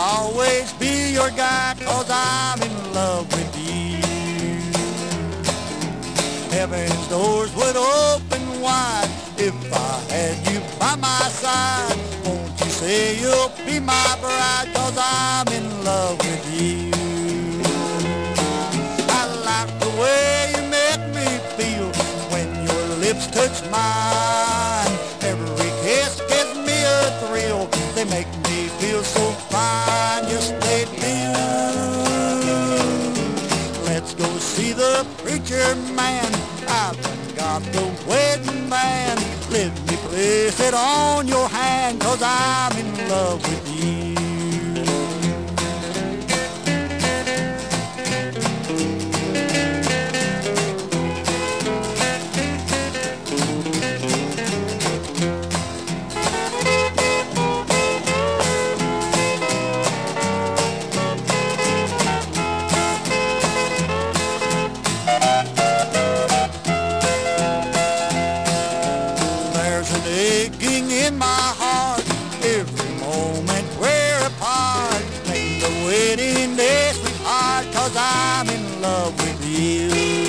always be your guy, 'cause I'm in love with you. Heaven's doors would open wide if I had you by my side. Won't you say you'll be my bride, 'cause I'm in love with you. I like the way you make me feel when your lips touch mine. Every kiss gives me a thrill. They make me feel so fine, yes they do. Let's go see the preacher man. I've got the wedding band. Let me place it on your hand, 'cause I'm in love with you. Aching in my heart, every moment we're apart. Make the wedding day, sweetheart, 'cause I'm in love with you.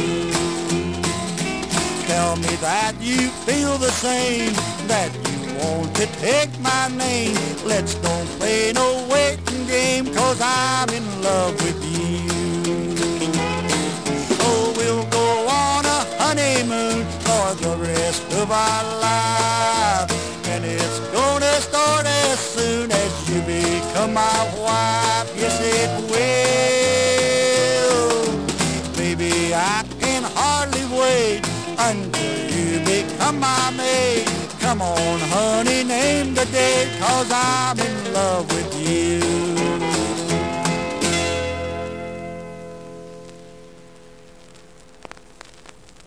Tell me that you feel the same, that you want to take my name. Let's don't play no waiting game, 'cause I'm in love with you. Oh, we'll go on a honeymoon for the rest of our lives. And it's gonna start as soon as you become my wife. Yes, it will. Baby, I can hardly wait until you become my maid. Come on, honey, name the day, 'cause I'm in love with you.